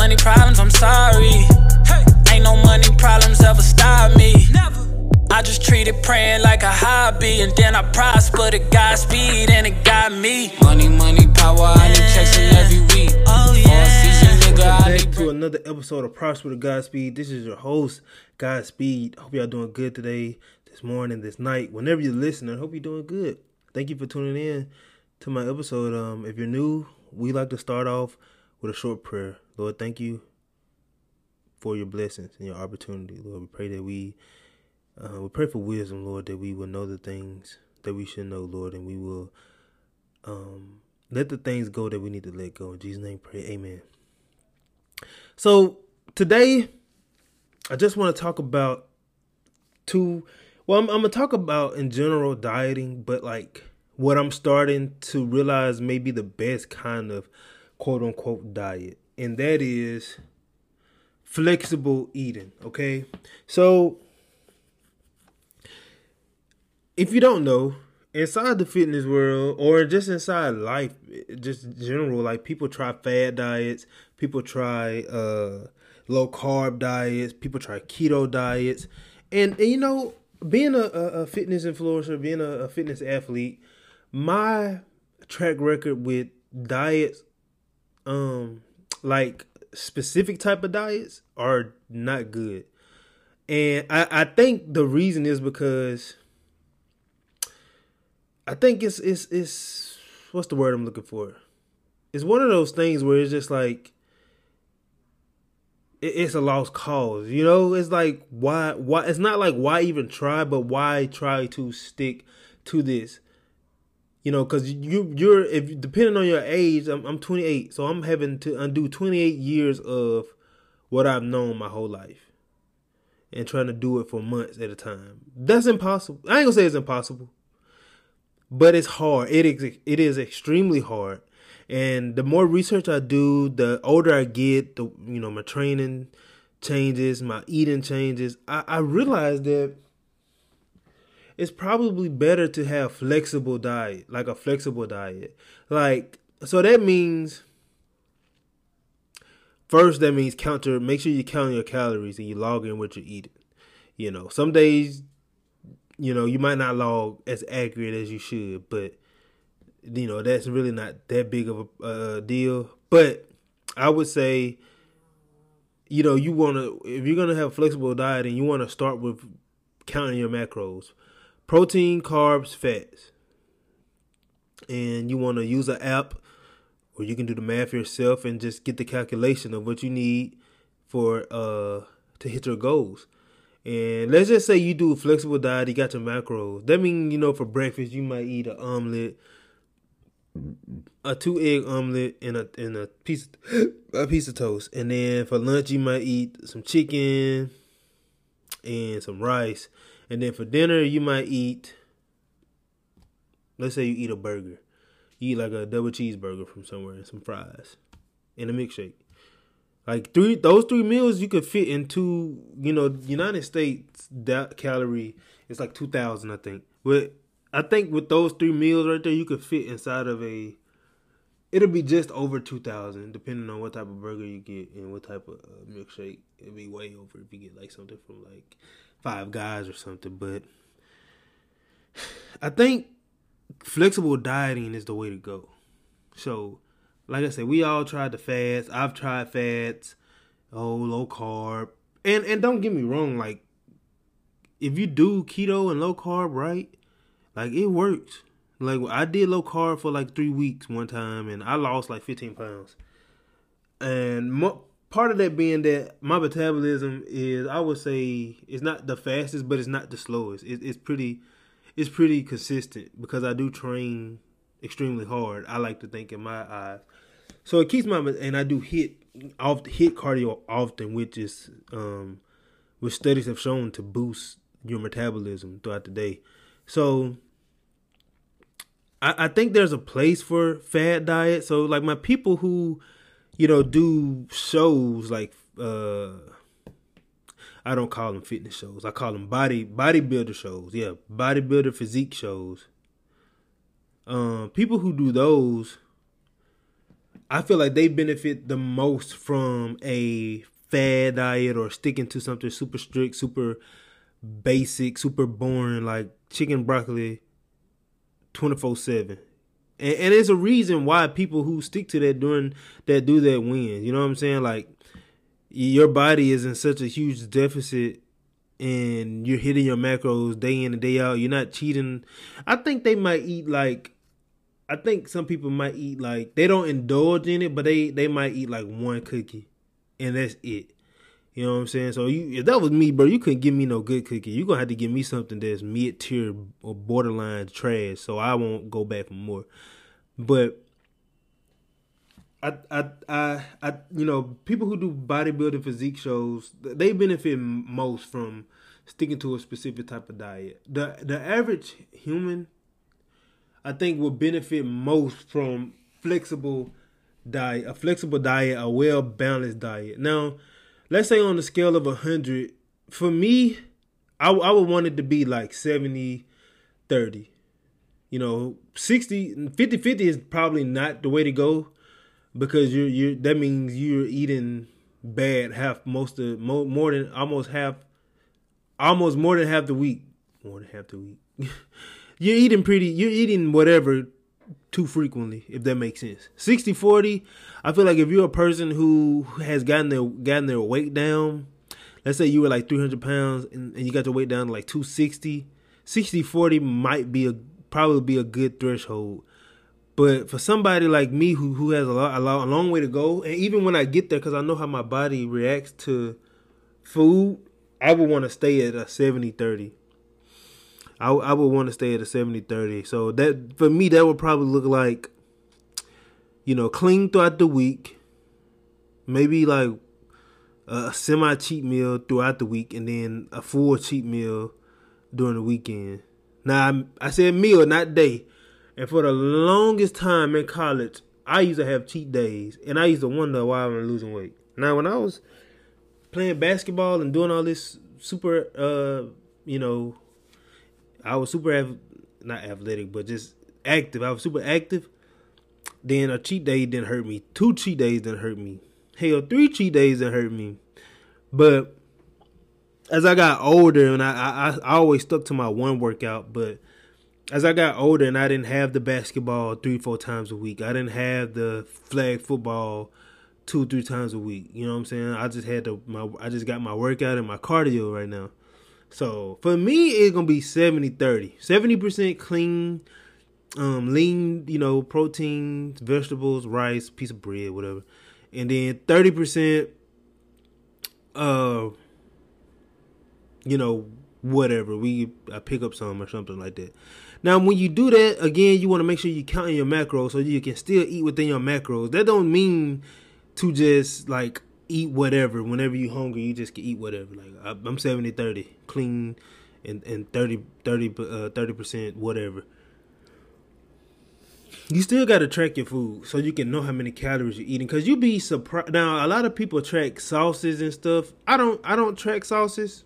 money problems, I'm sorry. Ain't no money problems ever stop me. I just treat it praying like a hobby, and then I prosper to Godspeed, and it got me. Money, power, I need checks in every week. Oh yeah. Back to another episode of Prosper to Godspeed. This is your host, Godspeed. Hope y'all doing good today, this morning, this night, whenever you're listening. I hope you're doing good. Thank you for tuning in to my episode. If you're new, we like to start off with a short prayer. Lord, thank you for your blessings and your opportunity. Lord, we pray that we pray for wisdom, Lord, that we will know the things that we should know, Lord, and we will let the things go that we need to let go. In Jesus' name, pray. Amen. So today, I just want to talk about I'm going to talk about in general dieting, but like what I'm starting to realize may be the best kind of quote unquote diet. And that is flexible eating. Okay. So if you don't know, inside the fitness world or just inside life, just in general, like people try fad diets, people try low carb diets, people try keto diets. And you know, being a fitness influencer, being a fitness athlete, my track record with diets, like specific type of diets, are not good. And I think the reason is because I think it's what's the word I'm looking for? It's one of those things where it's just like it's a lost cause, you know. It's like why? It's not like why even try, but why try to stick to this? You know, because you're if depending on your age, I'm 28, so I'm having to undo 28 years of what I've known my whole life, and trying to do it for months at a time. That's impossible. I ain't gonna say it's impossible, but it's hard. It is extremely hard. And the more research I do, the older I get, my training changes, my eating changes. I realize that it's probably better to have flexible diet, like a flexible diet. Like, so that means, first, that means make sure you count your calories and you log in what you're eating. You know, some days, you might not log as accurate as you should, but, that's really not that big of a deal. But I would say, if you're going to have a flexible diet and you want to start with counting your macros, protein, carbs, fats, and you want to use an app or you can do the math yourself and just get the calculation of what you need for to hit your goals. And let's just say you do a flexible diet, you got your macros. That means, for breakfast, you might eat an omelet, a 2-egg omelet, and a piece of toast. And then for lunch, you might eat some chicken and some rice. And then for dinner, you might eat, let's say you eat a burger. You eat like a double cheeseburger from somewhere and some fries and a milkshake. Like those three meals you could fit into, United States that calorie is like 2,000, I think. But I think with those three meals right there, you could fit inside of it'll be just over 2,000, depending on what type of burger you get and what type of milkshake. It'll be way over if you get like something from like Five Guys or something. But I think flexible dieting is the way to go. So, like I said, we all tried the fads. I've tried fads, low carb. And don't get me wrong, like, if you do keto and low carb right, like, it works. Like, I did low carb for like 3 weeks one time, and I lost like 15 pounds. And part of that being that my metabolism is, I would say, it's not the fastest, but it's not the slowest. It's pretty consistent because I do train extremely hard. I like to think in my eyes. So it keeps and I do hit cardio often, which is, which studies have shown to boost your metabolism throughout the day. So I think there's a place for fad diet. So like my people who, do shows like, I don't call them fitness shows. I call them bodybuilder shows. Yeah. Bodybuilder physique shows. People who do those, I feel like they benefit the most from a fad diet or sticking to something super strict, super basic, super boring, like chicken broccoli 24/7. And there's a reason why people who stick to that do that win. You know what I'm saying? Like, your body is in such a huge deficit and you're hitting your macros day in and day out. You're not cheating. I think they might eat like, I think some people might eat like, they don't indulge in it, but they might eat like one cookie and that's it. You know what I'm saying? So if that was me, bro, you couldn't give me no good cookie. You're going to have to give me something that's mid-tier or borderline trash so I won't go back for more. But I you know, people who do bodybuilding physique shows, they benefit most from sticking to a specific type of diet. The average human, I think, will benefit most from flexible diet, a well-balanced diet. Now, let's say on the scale of 100, for me, I would want it to be like 70-30. You know, 50-50 is probably not the way to go because that means you're eating bad more than half the week. More than half the week. You're eating whatever too frequently, if that makes sense. 60-40, I feel like if you're a person who has gotten their weight down, let's say you were like 300 pounds and you got your weight down to like 260, 60-40 might probably be a good threshold. But for somebody like me who has a long way to go, and even when I get there, because I know how my body reacts to food, I would want to stay at a 70-30. I would want to stay at a 70-30. So that, for me, that would probably look like, you know, clean throughout the week, maybe like a semi-cheat meal throughout the week, and then a full cheat meal during the weekend. Now, I said meal, not day. And for the longest time in college, I used to have cheat days, and I used to wonder why I'm losing weight. Now, when I was playing basketball and doing all this super, you know, I was not athletic, but just active. I was super active. Then a cheat day didn't hurt me. 2 cheat days didn't hurt me. Hell, 3 cheat days didn't hurt me. But as I got older, and I always stuck to my one workout, but as I got older and I didn't have the basketball 3-4 times a week, I didn't have the flag football 2-3 times a week. You know what I'm saying? I just got my workout and my cardio right now. So for me, it's gonna be 70-30. 70% clean, lean, you know, protein, vegetables, rice, piece of bread, whatever, and then 30%, you know, whatever. I pick up some or something like that. Now, when you do that, again, you want to make sure you count your macros so you can still eat within your macros. That don't mean to just like eat whatever. Whenever you hungry, you just can eat whatever. Like I'm 70-30, clean, and 30% whatever. You still got to track your food so you can know how many calories you're eating. Cause you be surprised. Now, a lot of people track sauces and stuff. I don't track sauces.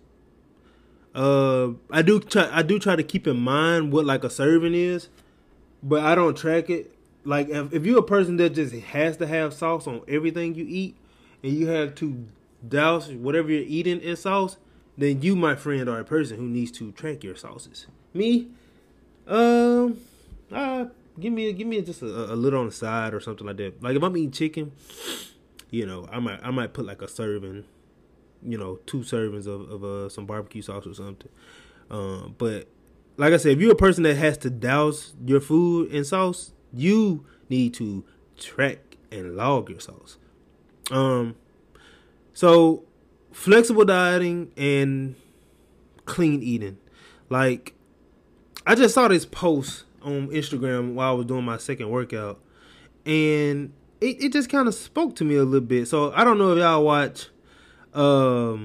I do try to keep in mind what like a serving is, but I don't track it. Like if you're a person that just has to have sauce on everything you eat, and you have to douse whatever you're eating in sauce, then you, my friend, are a person who needs to track your sauces. Me, give me just a little on the side or something like that. Like if I'm eating chicken, you know, I might put like a serving, you know, 2 servings of some barbecue sauce or something. But like I said, if you're a person that has to douse your food in sauce, you need to track and log your sauce. So flexible dieting and clean eating. Like, I just saw this post on Instagram while I was doing my second workout, and it just kind of spoke to me a little bit. So I don't know if y'all watch I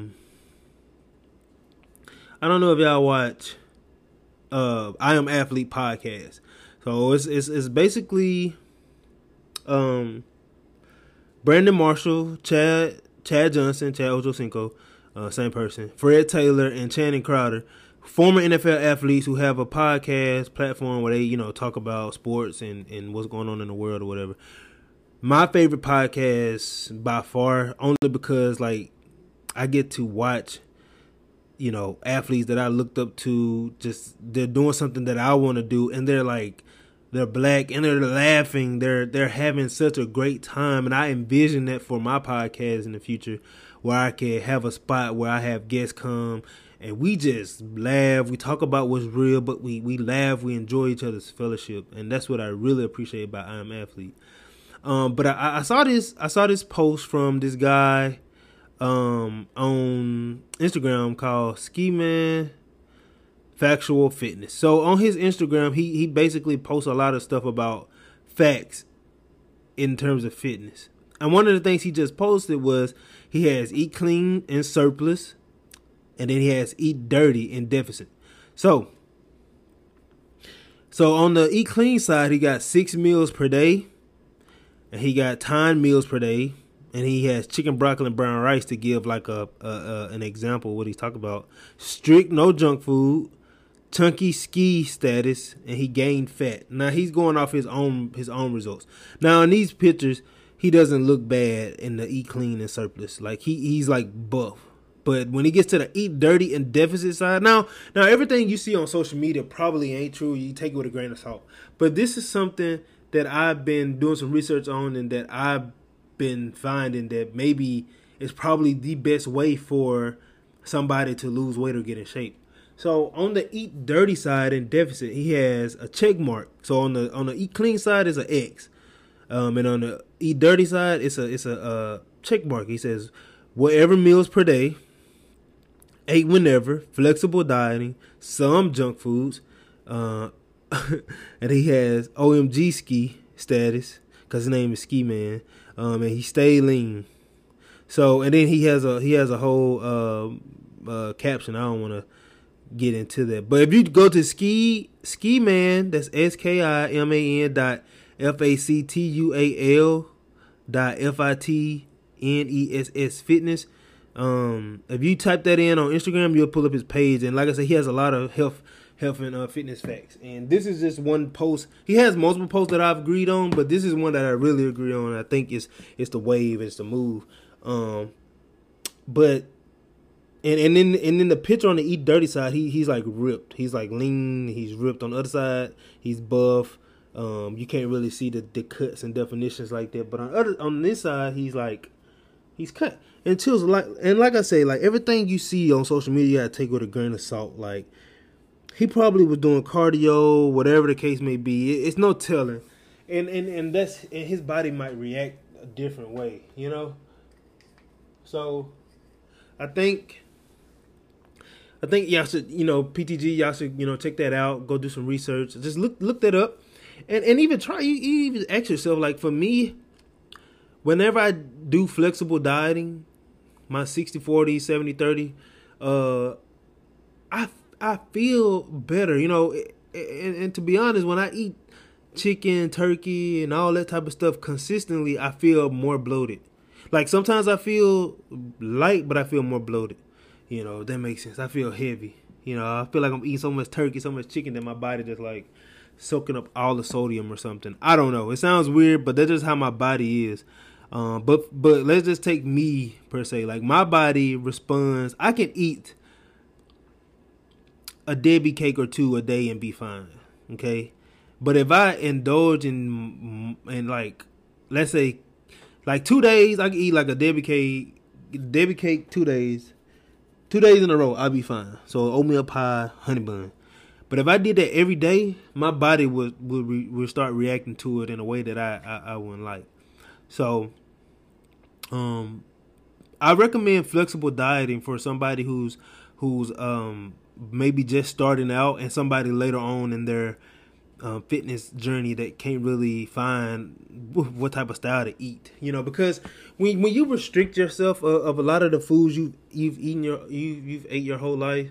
Am Athlete podcast. So it's basically Brandon Marshall, Chad Johnson, Chad Ochocinco, same person, Fred Taylor, and Channing Crowder, former NFL athletes who have a podcast platform where they, you know, talk about sports and what's going on in the world or whatever. my favorite podcast by far, only because like I get to watch, you know, athletes that I looked up to, just they're doing something that I want to do, and they're black and they're laughing, they're having such a great time, and I envision that for my podcast in the future, where I can have a spot where I have guests come and we just laugh, we talk about what's real, but we laugh, we enjoy each other's fellowship, and that's what I really appreciate about I Am Athlete. But I saw this post from this guy on Instagram called Ski Man Factual Fitness. So on his Instagram, he basically posts a lot of stuff about facts in terms of fitness. And one of the things he just posted was he has eat clean and surplus, and then he has eat dirty and deficit. So on the eat clean side, he got 6 meals per day, and he got timed meals per day, and he has chicken, broccoli, and brown rice to give like an example of what he's talking about. Strict no junk food, chunky ski status, and he gained fat. Now he's going off his own results. Now in these pictures, he doesn't look bad in the eat clean and surplus. Like he's like buff. But when he gets to the eat dirty and deficit side, now everything you see on social media probably ain't true. You take it with a grain of salt. But this is something that I've been doing some research on, and that I've been finding that maybe is probably the best way for somebody to lose weight or get in shape. So on the eat dirty side and deficit, he has a check mark. So on the eat clean side is an X, and on the eat dirty side it's a check mark. He says whatever meals per day, ate whenever, flexible dieting, some junk foods, and he has OMG ski status because his name is Ski Man, and he stay lean. So and then he has a whole caption. I don't want to get into that, but if you go to Ski Man, that's SKIMAN.FACTUAL.FITNESS fitness. If you type that in on Instagram, you'll pull up his page, and like I said, he has a lot of health and fitness facts. And this is just one post. He has multiple posts that I've agreed on, but this is one that I really agree on. I think it's the wave, it's the move. But and then the picture on the eat dirty side, he's like ripped. He's like lean. He's ripped. On the other side, he's buff. You can't really see the cuts and definitions like that. But on this side, he's cut. And like I say, like everything you see on social media, you gotta take with a grain of salt. Like he probably was doing cardio, whatever the case may be. It's no telling, and his body might react a different way, you know. So I think y'all should, PTG, y'all should, check that out. Go do some research. Just look that up, and even try. You even ask yourself, like for me, whenever I do flexible dieting, my 60-40, 70-30, I feel better, and to be honest, when I eat chicken, turkey, and all that type of stuff consistently, I feel more bloated. Like sometimes I feel light, but I feel more bloated. That makes sense. I feel heavy. I feel like I'm eating so much turkey, so much chicken that my body just like soaking up all the sodium or something. I don't know. It sounds weird, but that's just how my body is. But let's just take me per se. Like my body responds. I can eat a Debbie cake or two a day and be fine. Okay, but if I indulge in like, let's say, like 2 days, I can eat like a Debbie cake 2 days. 2 days in a row, I'll be fine. So oatmeal pie, honey bun. But if I did that every day, my body would start reacting to it in a way that I wouldn't like. So, I recommend flexible dieting for somebody who's maybe just starting out, and somebody later on in their fitness journey that can't really find what type of style to eat. Because when you restrict yourself of a lot of the foods you've ate your whole life,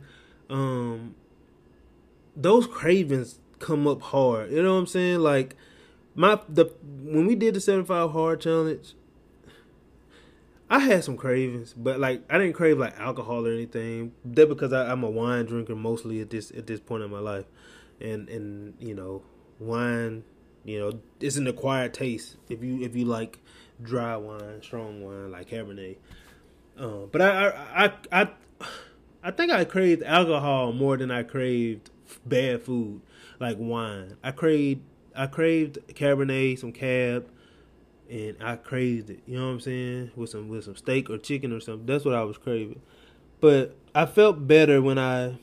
those cravings come up hard. You know what I'm saying? Like when we did the 75 hard challenge, I had some cravings, but like I didn't crave like alcohol or anything. That because I'm a wine drinker mostly at this point in my life, and wine You know, it's an acquired taste if you like dry wine, strong wine like Cabernet. But I think I craved alcohol more than I craved bad food like wine. I craved Cabernet, some Cab, and I craved it. You know what I'm saying? With some steak or chicken or something. That's what I was craving. But I felt better when I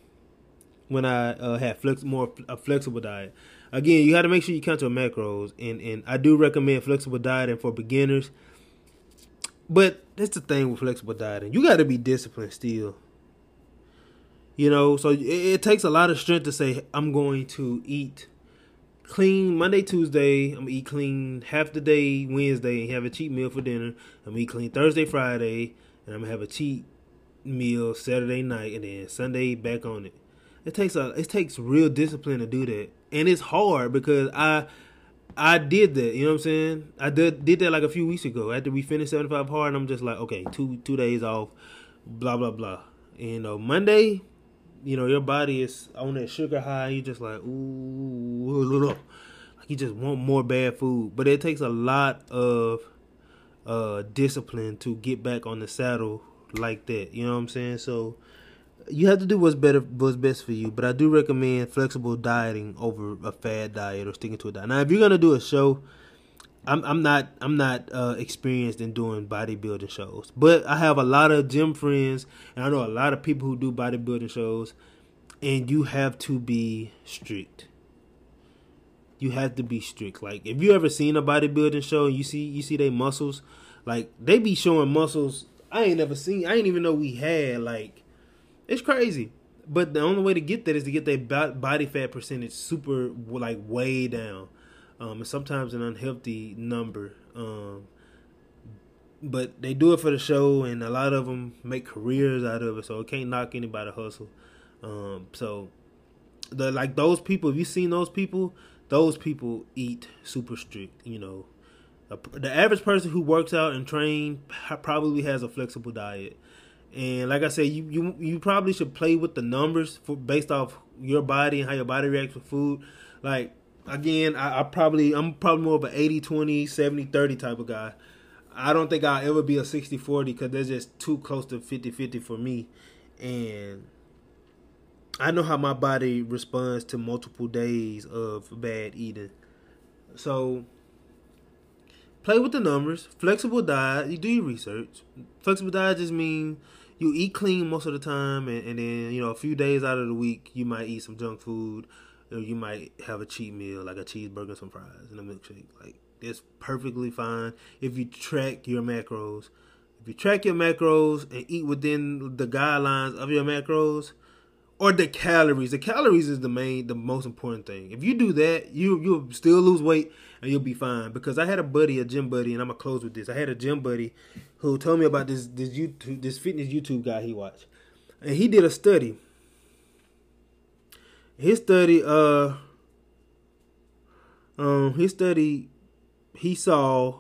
had a flexible diet. Again, you got to make sure you count your macros, and I do recommend flexible dieting for beginners. But that's the thing with flexible dieting. You got to be disciplined still. You know, so it takes a lot of strength to say, I'm going to eat clean Monday, Tuesday. I'm going to eat clean half the day Wednesday and have a cheat meal for dinner. I'm going to eat clean Thursday, Friday, and I'm going to have a cheat meal Saturday night, and then Sunday back on it. It takes real discipline to do that, and it's hard because I did that. You know what I'm saying? I did that like a few weeks ago after we finished 75 hard, and I'm just like, okay, two days off, blah blah blah. And, you know, Monday, you know, your body is on that sugar high. You just like, ooh, like you just want more bad food. But it takes a lot of discipline to get back on the saddle like that. You know what I'm saying? So you have to do what's best for you. But I do recommend flexible dieting over a fad diet or sticking to a diet. Now, if you're gonna do a show, I'm not experienced in doing bodybuilding shows, but I have a lot of gym friends, and I know a lot of people who do bodybuilding shows, and you have to be strict. You have to be strict. Like, if you ever seen a bodybuilding show and you see their muscles, like, they be showing muscles I ain't even know we had. Like, it's crazy. But the only way to get that is to get their body fat percentage super, like, way down. And sometimes an unhealthy number. But they do it for the show, and a lot of them make careers out of it, so it can't knock anybody hustle. So those people, if you've seen those people eat super strict. You know, the average person who works out and train probably has a flexible diet. And like I said, you probably should play with the numbers based off your body and how your body reacts with food. Like, again, I'm probably more of an 80-20, 70-30 type of guy. I don't think I'll ever be a 60-40 because they're just too close to 50-50 for me. And I know how my body responds to multiple days of bad eating. So play with the numbers. Flexible diet, you do your research. Flexible diet just means you eat clean most of the time, and then, you know, a few days out of the week you might eat some junk food, or you might have a cheat meal like a cheeseburger, some fries, and a milkshake. Like, it's perfectly fine if you track your macros. If you track your macros and eat within the guidelines of your macros, or the calories. The calories is the most important thing. If you do that, you'll still lose weight and you'll be fine. Because I had a gym buddy, and I'm gonna close with this. I had a gym buddy who told me about this fitness YouTube guy he watched, and he did a study. He saw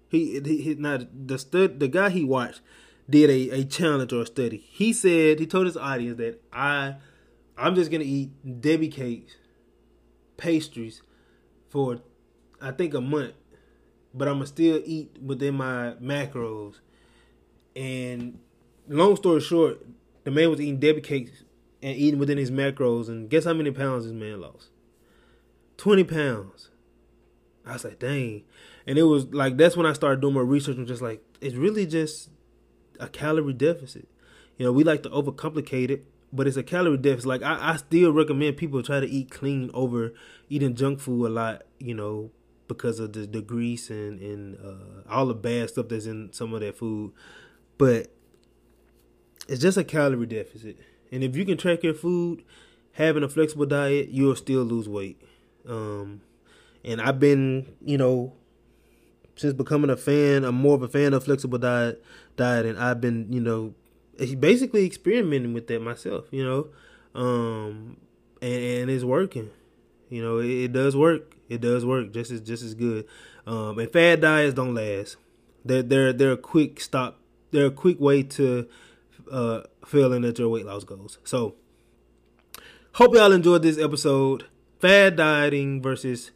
the guy he watched did a challenge or a study. He told his audience that I'm just gonna eat Debbie cakes, pastries for I think a month, but I'm gonna still eat within my macros. And long story short, the man was eating Debbie cakes and eating within his macros, and guess how many pounds this man lost? 20 pounds. I was like, dang. And it was like, that's when I started doing more research, and just like, it's really just a calorie deficit. You know, we like to overcomplicate it, but it's a calorie deficit. Like, I still recommend people try to eat clean over eating junk food a lot, you know, because of the grease and all the bad stuff that's in some of that food. But it's just a calorie deficit. And if you can track your food, having a flexible diet, you'll still lose weight. And I've been, you know, since becoming I'm more of a fan of flexible diet, and I've been, you know, basically experimenting with that myself, you know, and it's working. You know, it does work. It does work just as good. And fad diets don't last. They're a quick stop. They're a quick way to failing at your weight loss goals. So, hope y'all enjoyed this episode. Fad dieting versus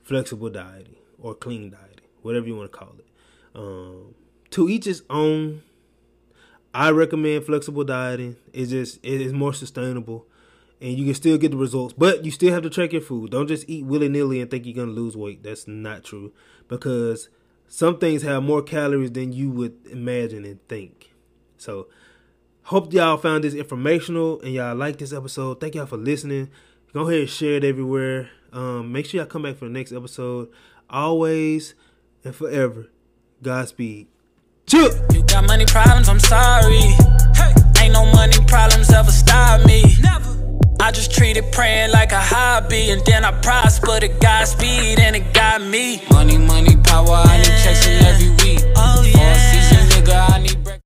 flexible dieting or clean dieting, whatever you want to call it. To each his own. I recommend flexible dieting. It is more sustainable, and you can still get the results. But you still have to track your food. Don't just eat willy-nilly and think you're gonna lose weight. That's not true, because some things have more calories than you would imagine and think. So, hope y'all found this informational and y'all like this episode. Thank y'all for listening. Go ahead and share it everywhere. Make sure y'all come back for the next episode. Always and forever, Godspeed. You got money problems, I'm sorry. Hey. Ain't no money problems ever stop me. Never. I just treat it praying like a hobby, and then I prosper to Godspeed, and it got me. Money, power, I need checks in every week. Oh yeah.